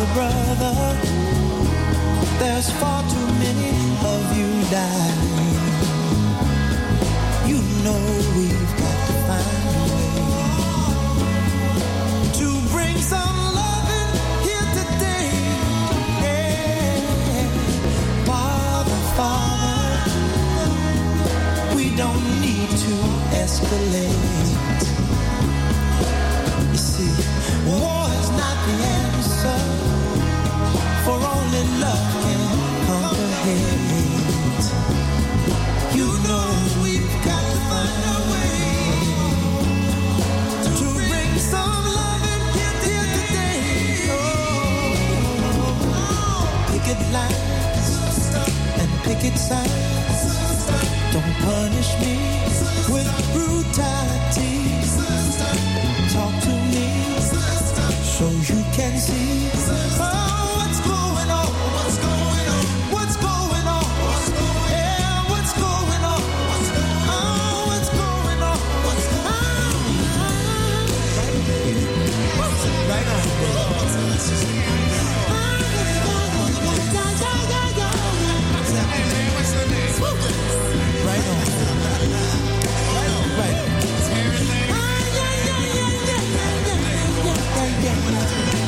brother. There's far too many of you dying. You know we've got to find a way to bring some loving here today. Yeah. Father, we don't need to escalate. You see, war is not the answer, for only love can conquer hate. You know we've got to find a way to bring some loving here today. Oh, picket lines and picket signs. Don't punish me with brutality. Talk to me so you can see. Oh, what's going on? What's going on? What's going on? Yeah, what's going on? Oh, what's going on? What's going on? Right on. Right on. Right on.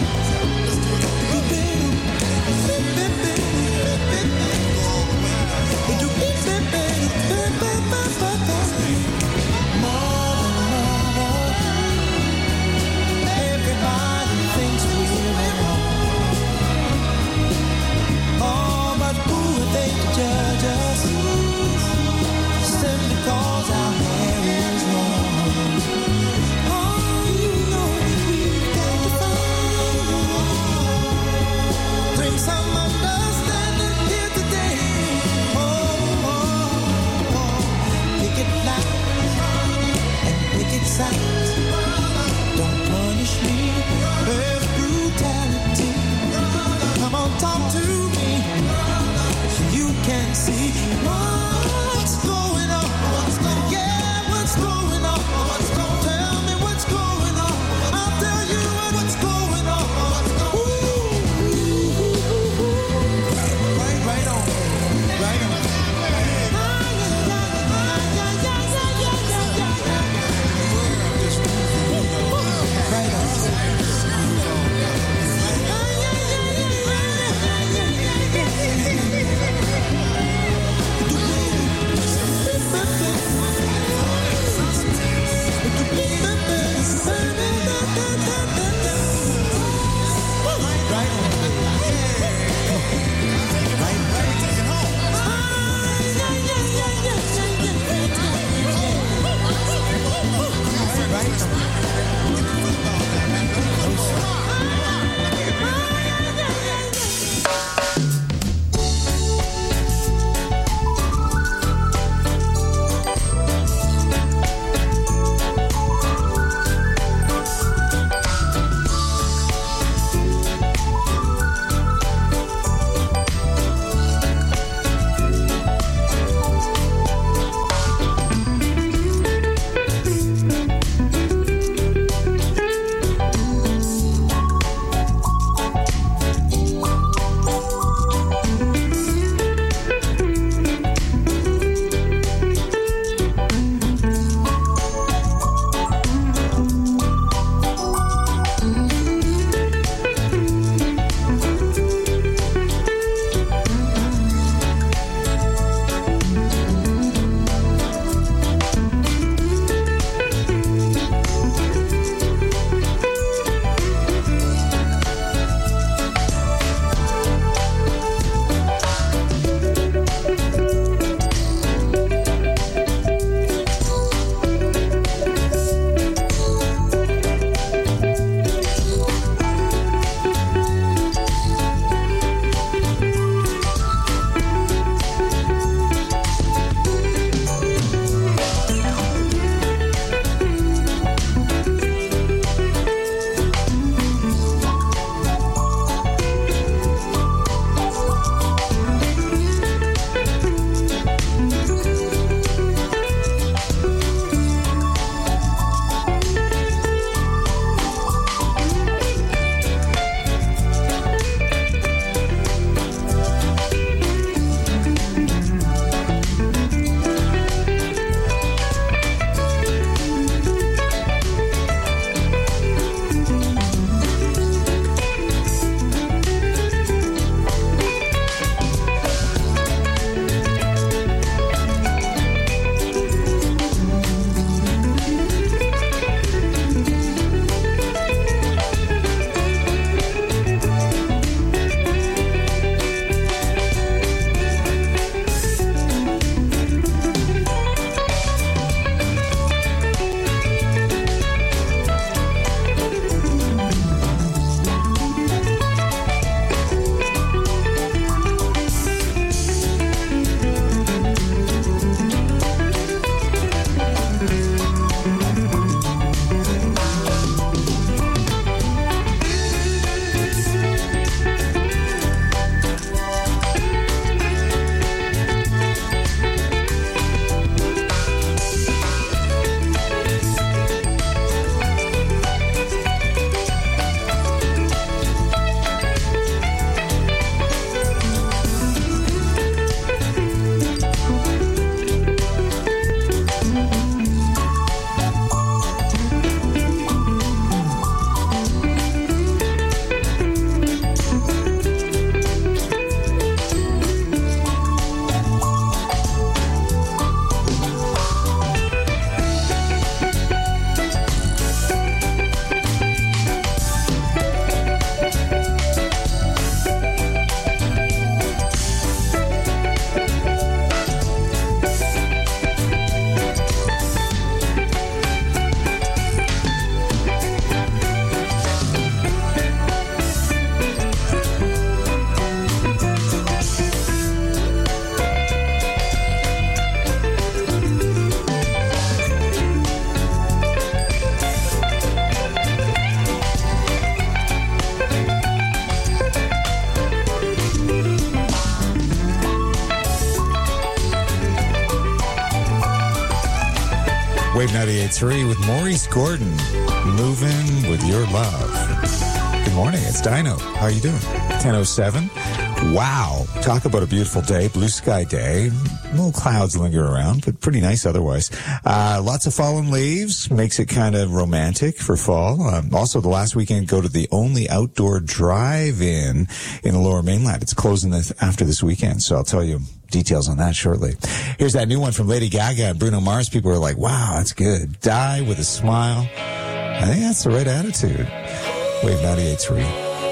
Wave 98.3 with Maurice Gordon, moving with your love. Good morning, it's Dino. How are you doing? 10:07. Wow, talk about a beautiful day, blue sky day. Little clouds linger around, but pretty nice otherwise. Lots of fallen leaves, makes it kind of romantic for fall. Also, the last weekend, go to the only outdoor drive-in in the Lower Mainland. It's closing after this weekend, so I'll tell you details on that shortly. Here's that new one from Lady Gaga and Bruno Mars. People are like, wow, that's good. Die with a smile. I think that's the right attitude. Wave 98.3.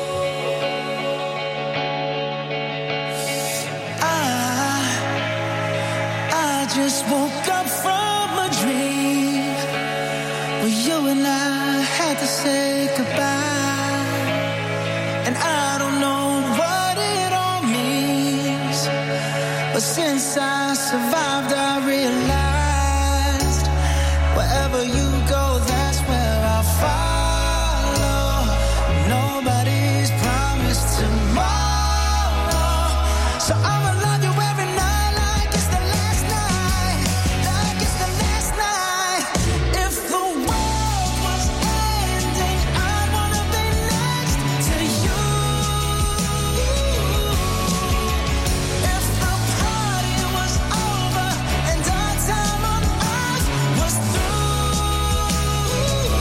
I just woke up from a dream where you and I had to say goodbye, and I don't know what it all means, but since I survived I realized wherever you go, that's where I'll follow. Nobody's promised tomorrow, so I'ma love you every night like it's the last night, like it's the last night. If the world was ending, I'd wanna be next to you. If the party was over and our time on earth was through,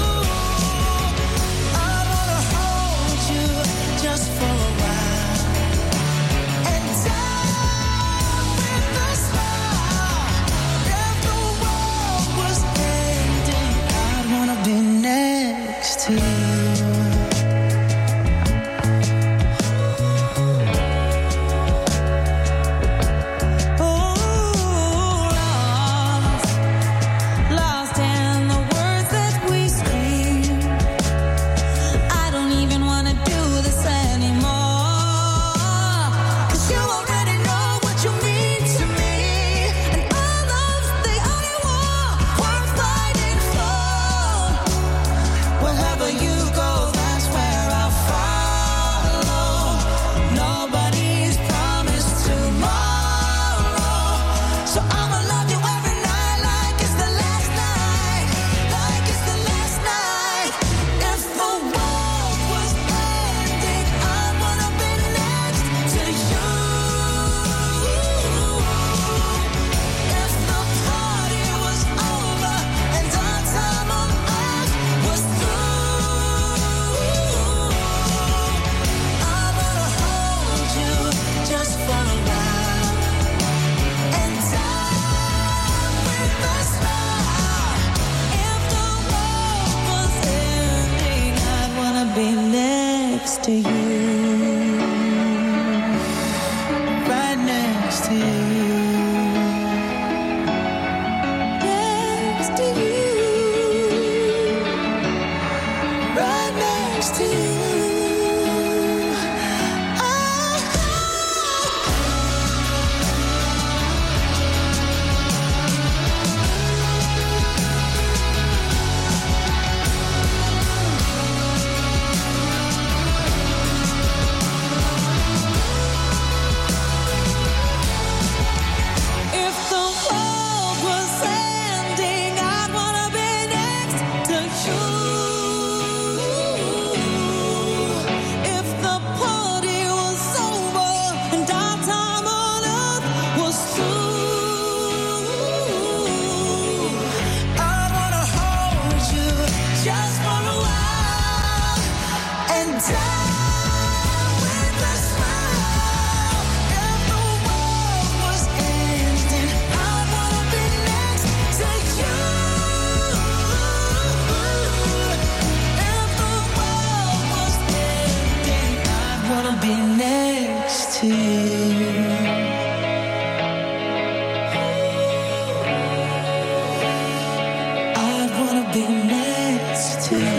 I'd wanna hold you just for a while and die with a smile. If the world was ending, I'd wanna be next to you. Lost in the words that we scream. I don't even wanna do this anymore, 'cause you already know what you mean to me, and our love's the only war worth fighting for. Wherever you go, that's where I'll follow. Nobody's promised tomorrow, so I'ma love you every night like it's the last night, like it's the last night. If the world was ending, I'd wanna be next to you. If the party was over and our time on earth was through, I'd wanna hold you just for a while and die with a smile. If the world was ending, I'd wanna be next to you, right next to you, next to you, right next to you. If the world was ending, I'd wanna be next to you. If the party was over and our time on earth was through, I'd wanna hold you just for a while and die with a smile. If the world was ending, I'd wanna be next to you. If the world was ending, I'd wanna be next to you. I'd wanna be next to you.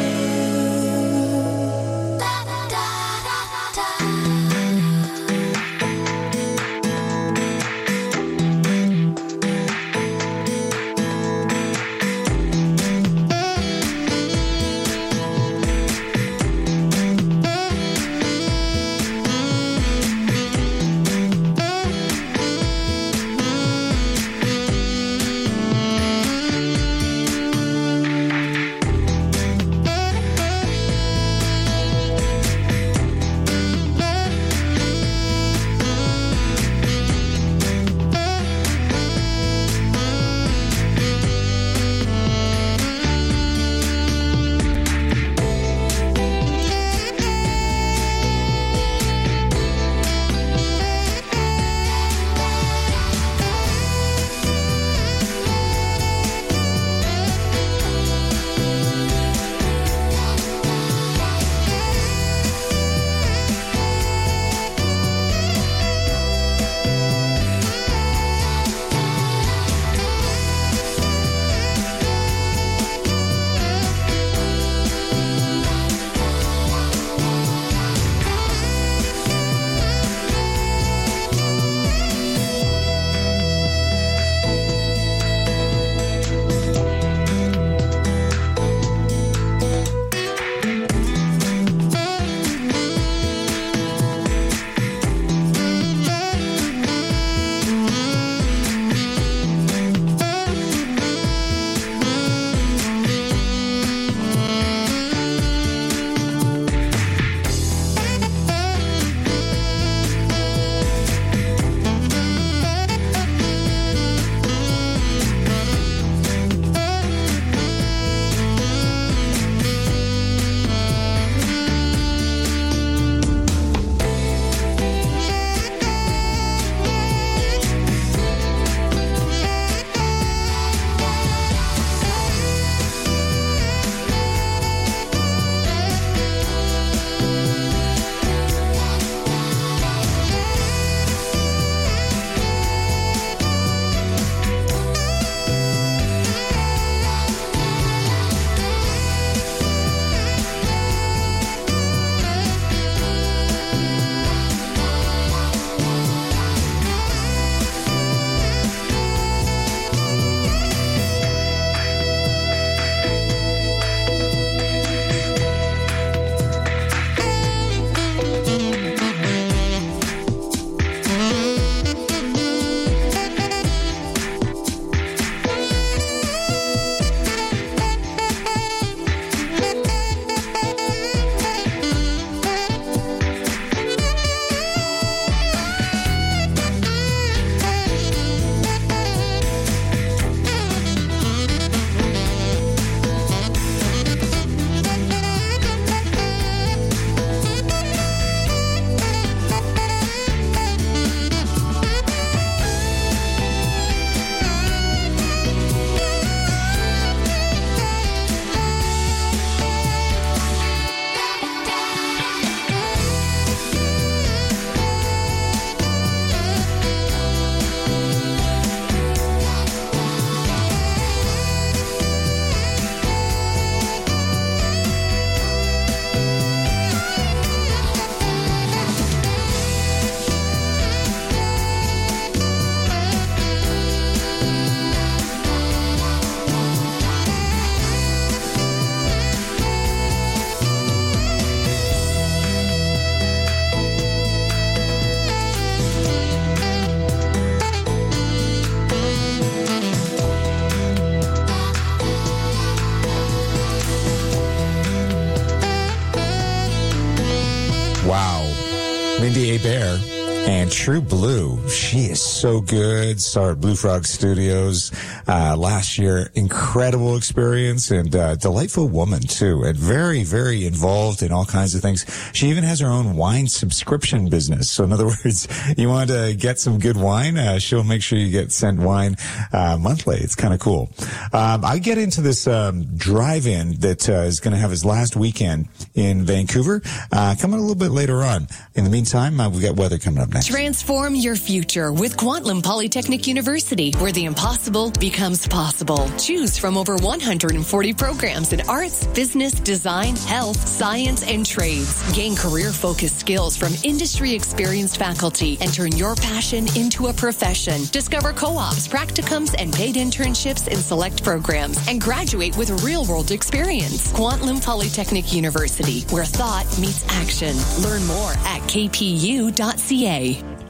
Wow. Mindy Hebert and True Blue. She is so good. Started Blue Frog Studios last year. Incredible experience and delightful woman too. And very, very involved in all kinds of things. She even has her own wine subscription business. So in other words, you want to get some good wine, she'll make sure you get sent wine monthly. It's kind of cool. I get into this drive-in that is going to have his last weekend in Vancouver coming a little bit later on. In the meantime, we've got weather coming up next. Transform your future with Kwantlen Polytechnic University, where the impossible becomes possible. Choose from over 140 programs in arts, business, design, health, science, and trades. Gain career-focused skills from industry-experienced faculty and turn your passion into a profession. Discover co-ops, practicums, and paid internships in select programs and graduate with real-world experience. Kwantlen Polytechnic University, where thought meets action. Learn more at kpu.ca.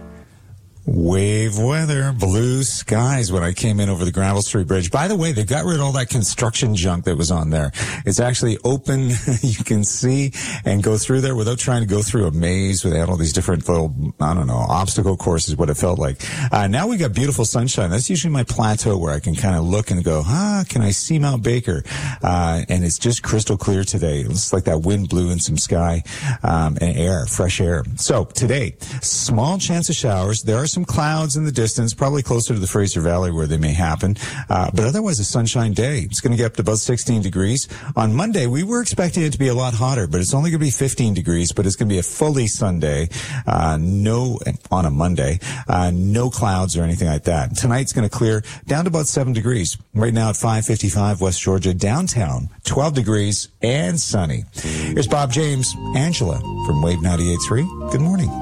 Wave weather, blue skies when I came in over the Granville Street Bridge. By the way, they got rid of all that construction junk that was on there. It's actually open. You can see and go through there without trying to go through a maze where they had all these different little, I don't know, obstacle courses, what it felt like. Now we got beautiful sunshine. That's usually my plateau where I can kind of look and go, can I see Mount Baker? And it's just crystal clear today. It looks like that wind blew in some sky, and air, fresh air. So today, small chance of showers. There are some clouds in the distance, probably closer to the Fraser Valley where they may happen. But otherwise a sunshine day. It's going to get up to about 16 degrees. On Monday, we were expecting it to be a lot hotter, but it's only going to be 15 degrees, but it's going to be a fully sun day. On a Monday, no clouds or anything like that. Tonight's going to clear down to about 7 degrees. Right now at 555 West Georgia, downtown, 12 degrees and sunny. Here's Bob James, Angela from Wave 98.3. Good morning.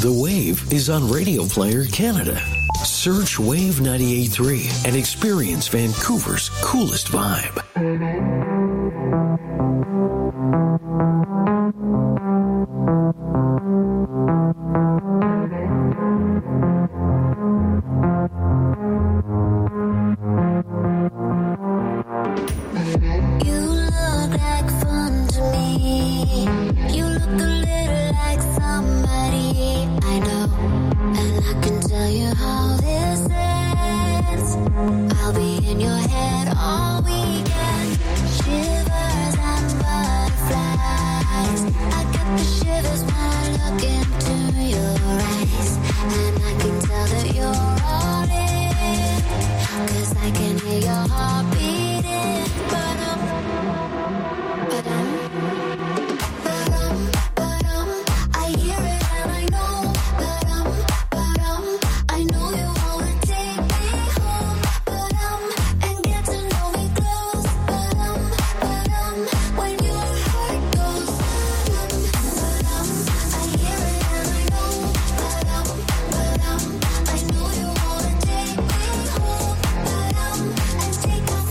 The Wave is on Radio Player Canada. Search Wave 98.3 and experience Vancouver's coolest vibe. Take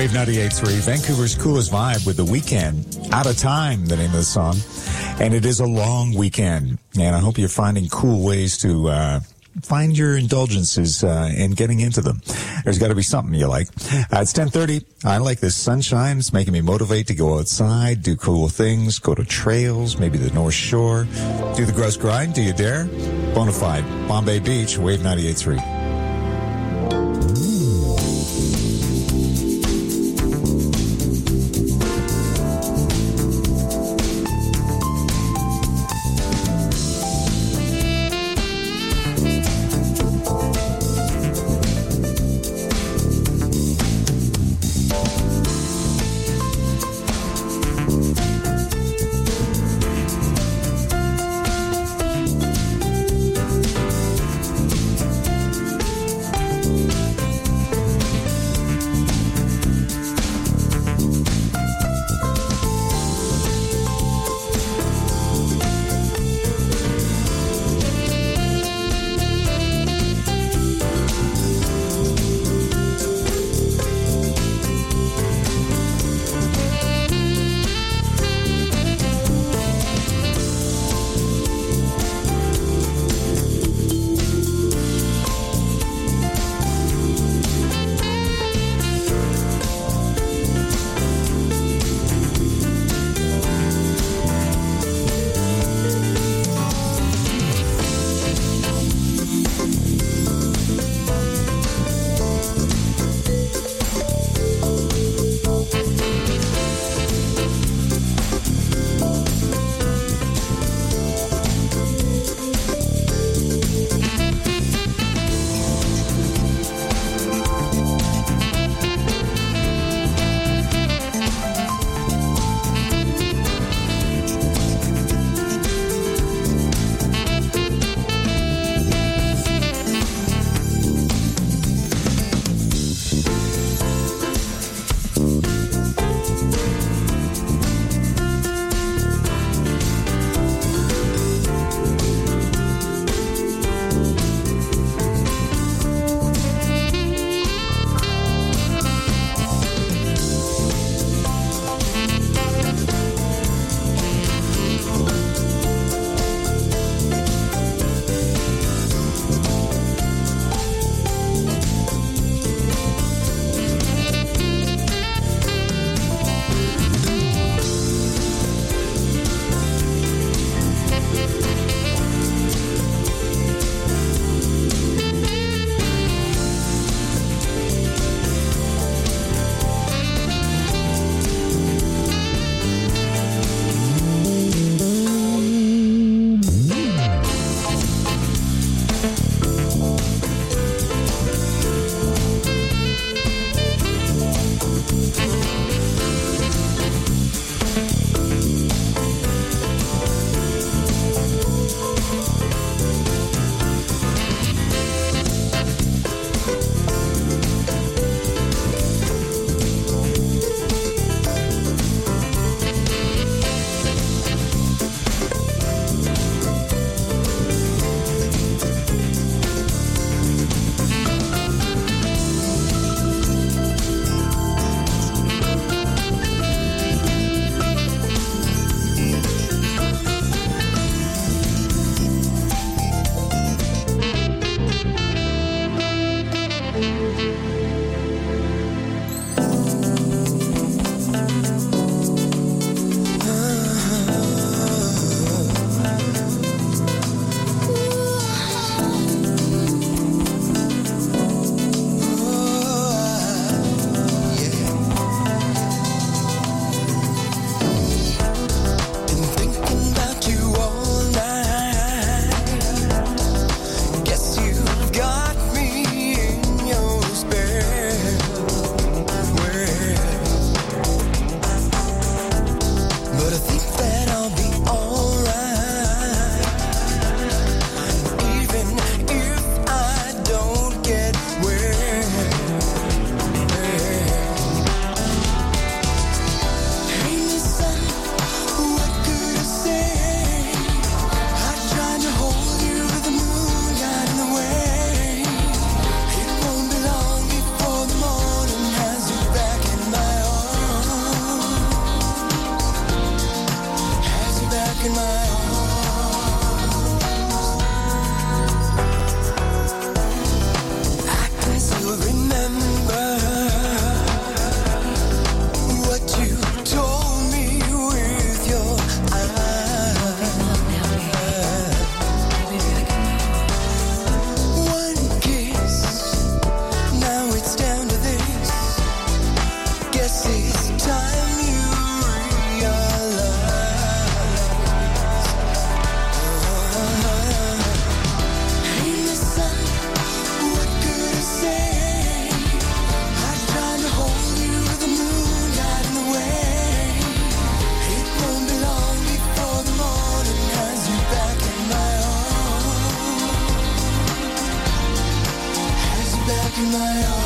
Wave 98.3, Vancouver's coolest vibe with The Weeknd. Out of Time, the name of the song. And it is a long weekend. And I hope you're finding cool ways to find your indulgences and getting into them. There's got to be something you like. It's 10:30. I like this sunshine. It's making me motivate to go outside, do cool things, go to trails, maybe the North Shore, do the grouse grind. Do you dare? Bonafide, Bombay Beach, Wave 98.3. guess it's time you realize. Hey, listen, what could I say? I was trying to hold you with the moon right in the way. It won't be long before the morning has you back in my arms. Has you back in my arms.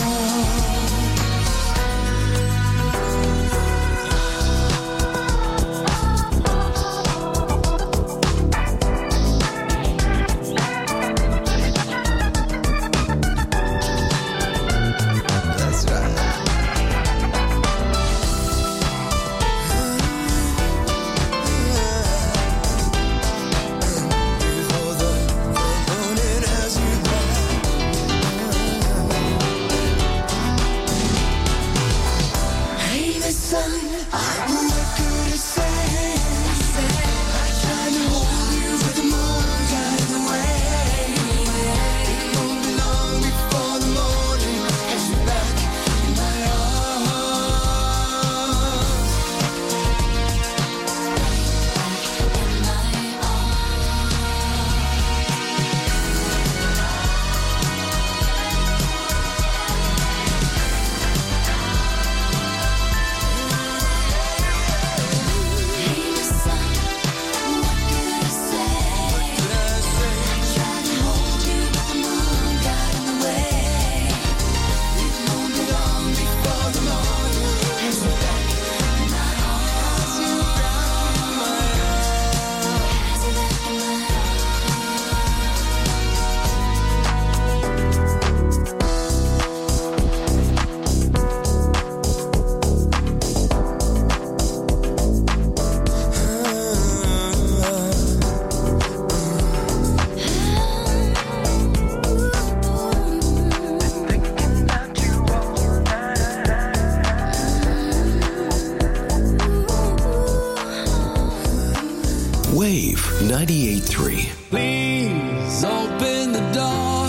Wave 98.3. Please open the door.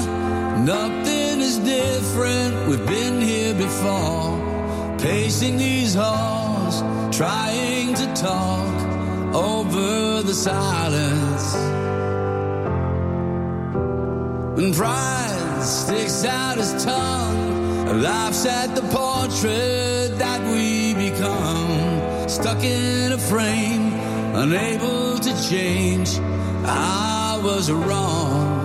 Nothing is different. We've been here before. Pacing these halls, trying to talk over the silence. When pride sticks out his tongue, laughs at the portrait that we become. Stuck in a frame, unable to change. I was wrong.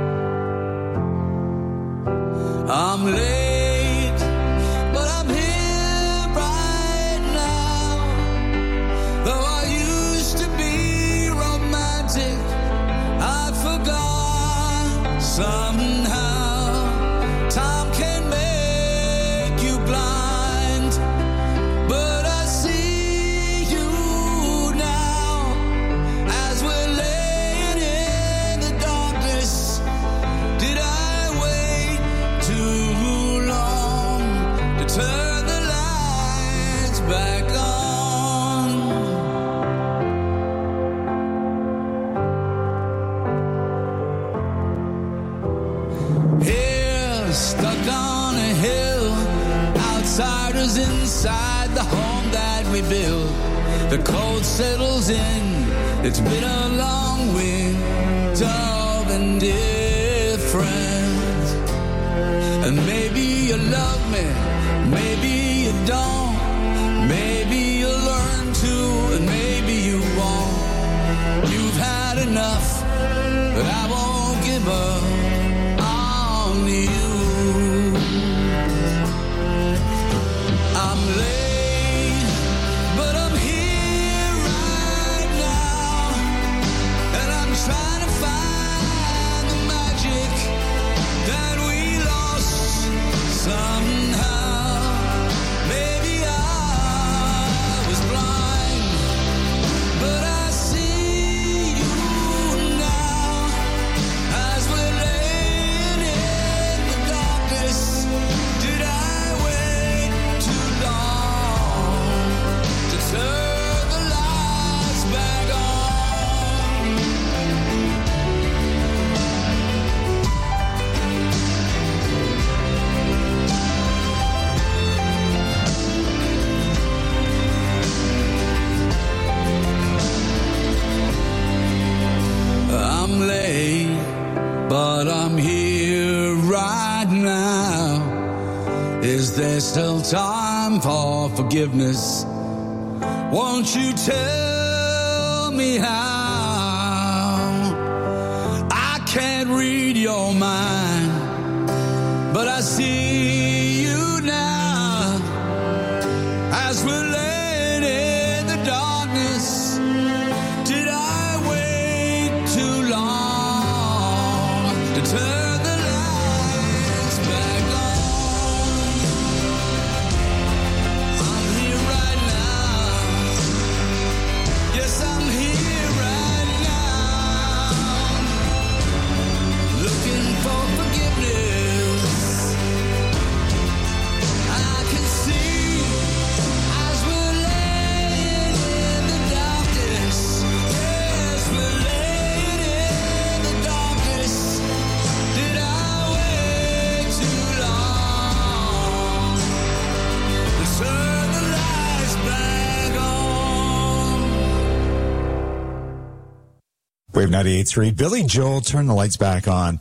I'm late, but I'm here right now. Though I used to be romantic, I forgot somehow. Time can make you blind, but I see you now as we're laying in the darkness. Did I wait too long to turn the lights back on? Here, stuck on a hill, outsiders inside the home that we built. The cold settles in, it's been a long winter of indifference. And maybe you love me, maybe you don't. Maybe you'll learn to, and maybe you won't. You've had enough, but I won't give up on you. I'm late, but I'm here right now, and I'm trying to find the magic that we lost somehow. Maybe I was blind, but I see you now there's still time for forgiveness. Won't you tell me how? I can't read your mind, but I see you now as we're laying in the darkness. Did I wait too long to turn the lights back on? I'm here right now. Yes, I'm here right now, looking for forgiveness. I can see as we're laying in the darkness. Yes, we're laying in the darkness. Did I wait too long to turn the lights back on? Wave 98.3. Billy Joel, Turn the Lights Back On.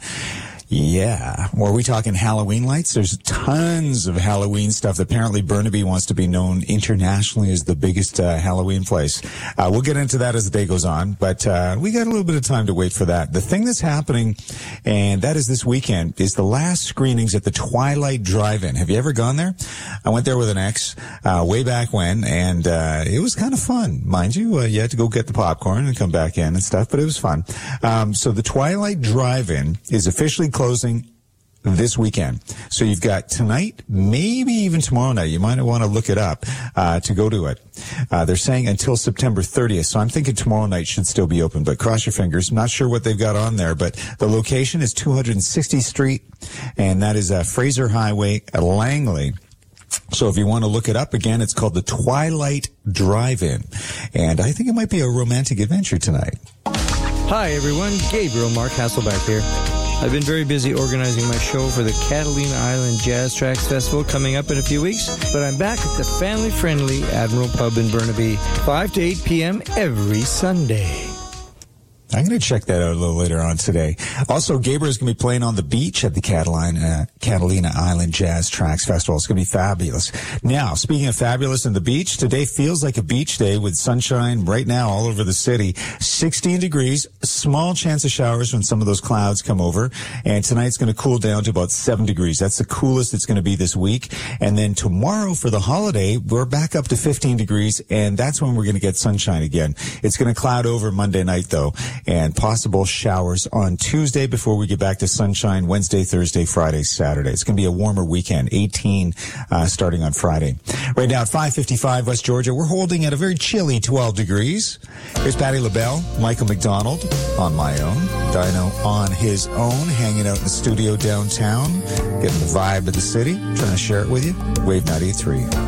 Yeah. Or are we talking Halloween lights? There's tons of Halloween stuff. Apparently Burnaby wants to be known internationally as the biggest Halloween place. We'll get into that as the day goes on, but we got a little bit of time to wait for that. The thing that's happening, and that is this weekend, is the last screenings at the Twilight Drive-In. Have you ever gone there? I went there with an ex way back when, and it was kind of fun. Mind you, you had to go get the popcorn and come back in and stuff, but it was fun. So the Twilight Drive-In is officially closing this weekend. So you've got tonight, maybe even tomorrow night. You might want to look it up to go to it. They're saying until September 30th. So I'm thinking tomorrow night should still be open, but cross your fingers. I'm not sure what they've got on there, but the location is 260th Street, and that is Fraser Highway at Langley. So if you want to look it up again, it's called the Twilight Drive-In. And I think it might be a romantic adventure tonight. Hi, everyone. Gabriel Mark Hasselback here. I've been very busy organizing my show for the Catalina Island Jazz Tracks Festival coming up in a few weeks, but I'm back at the family-friendly Admiral Pub in Burnaby, 5 to 8 p.m. every Sunday. I'm going to check that out a little later on today. Also, Gabriel's going to be playing on the beach at the Catalina Island Jazz Tracks Festival. It's going to be fabulous. Now, speaking of fabulous and the beach, today feels like a beach day with sunshine right now all over the city. 16 degrees, small chance of showers when some of those clouds come over. And tonight's going to cool down to about 7 degrees. That's the coolest it's going to be this week. And then tomorrow for the holiday, we're back up to 15 degrees, and that's when we're going to get sunshine again. It's going to cloud over Monday night, though, and possible showers on Tuesday before we get back to sunshine Wednesday, Thursday, Friday, Saturday. It's going to be a warmer weekend, 18 starting on Friday. Right now at 5:55 West Georgia, we're holding at a very chilly 12 degrees. Here's Patti LaBelle, Michael McDonald on my own, Dino on his own, hanging out in the studio downtown, getting the vibe of the city, trying to share it with you. Wave 93.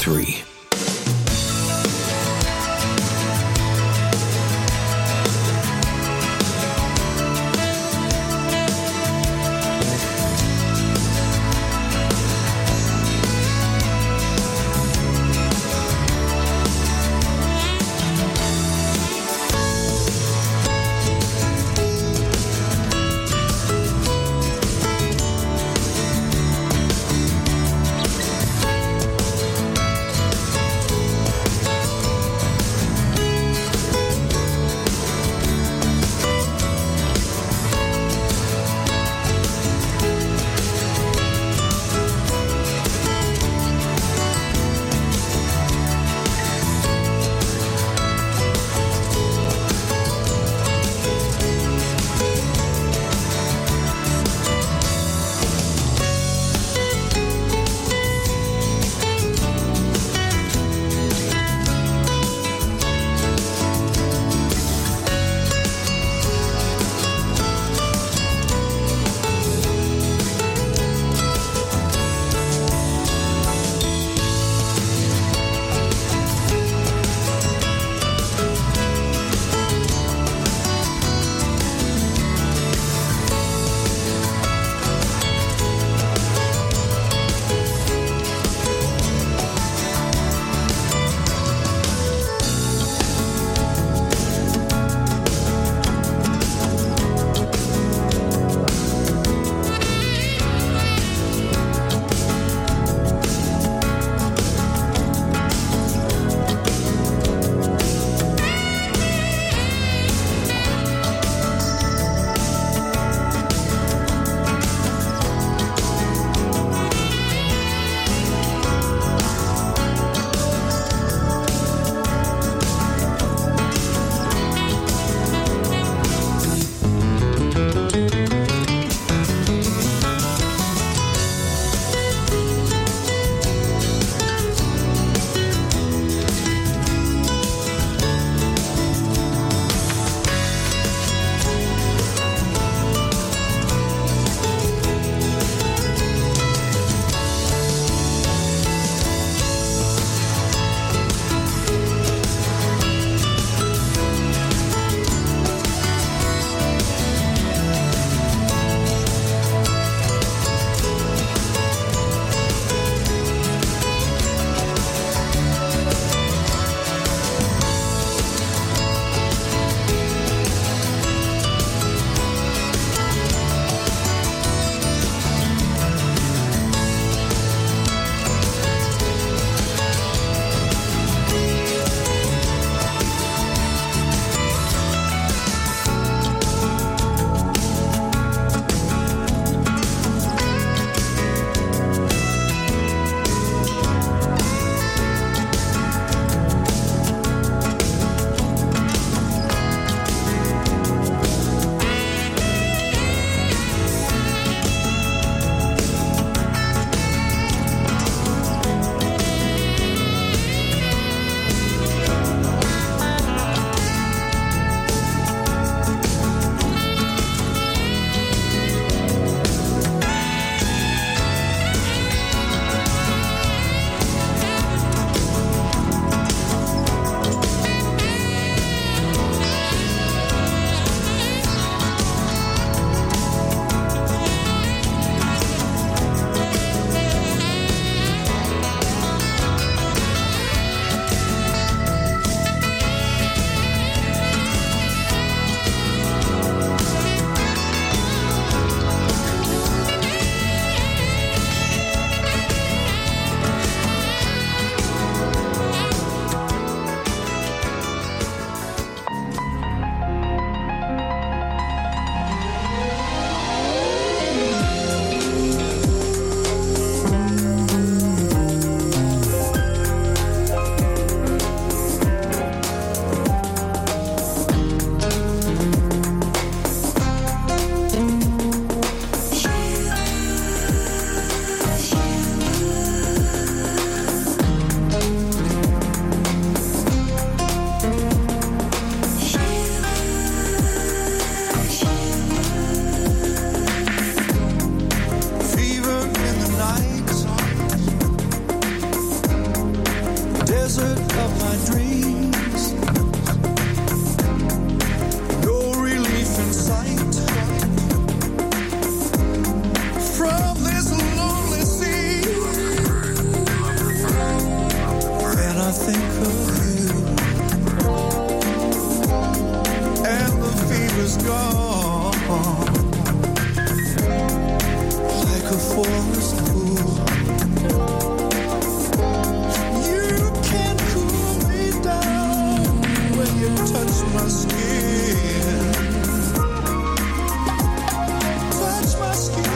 98.3. desert of my dreams. No relief in sight from this lonely sea. And I think of you, and the fever's gone, like a forest pool. You can cool me down when you touch my skin. Touch my skin.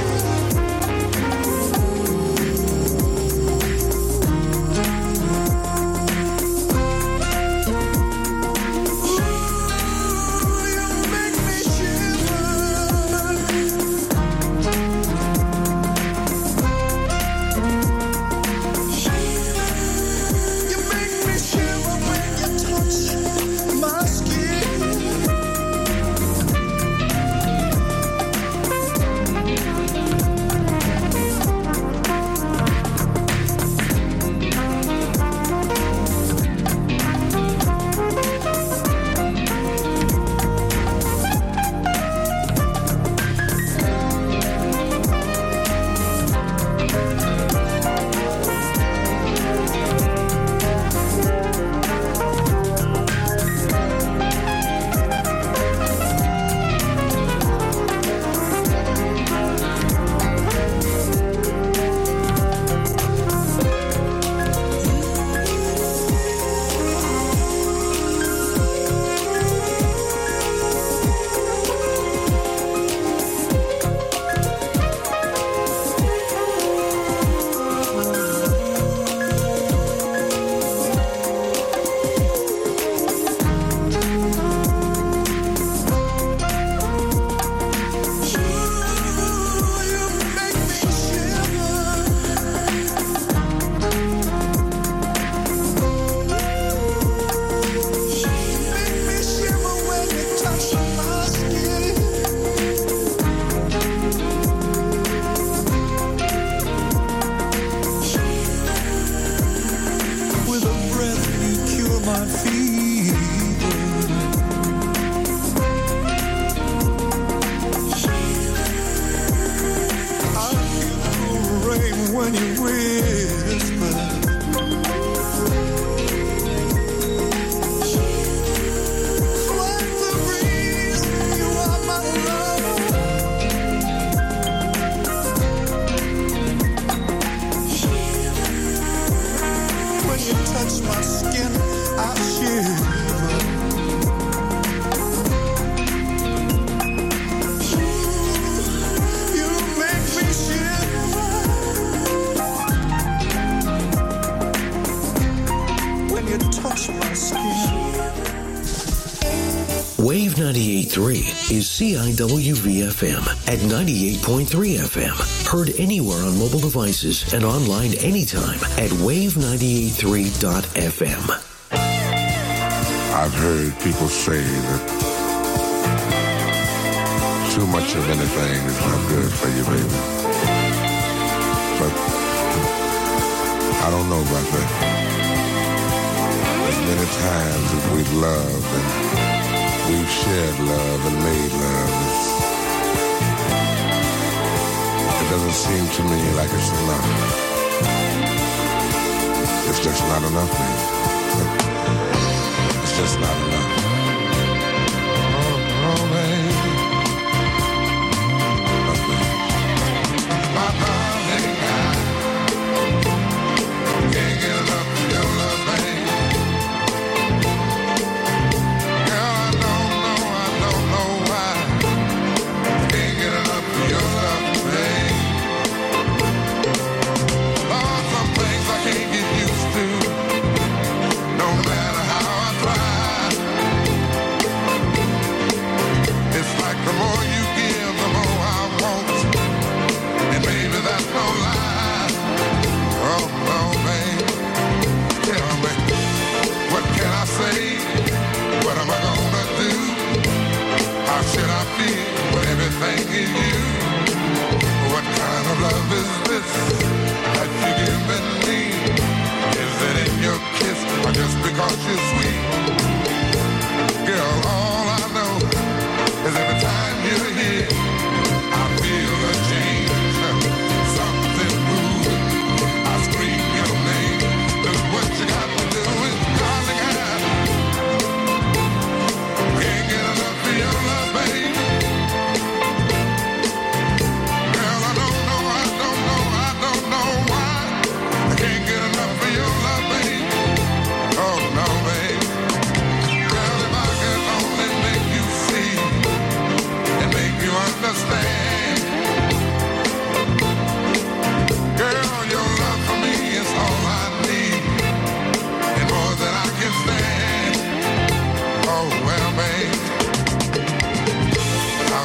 Wave 98.3 is CIWV-FM at 98.3 FM. Heard anywhere on mobile devices and online anytime at wave983.fm. I've heard people say that too much of anything is not good for you, baby. But I don't know about that. As many times as we've loved and we've shared love and made love, it doesn't seem to me like it's enough. It's just not enough, baby. It's just not enough.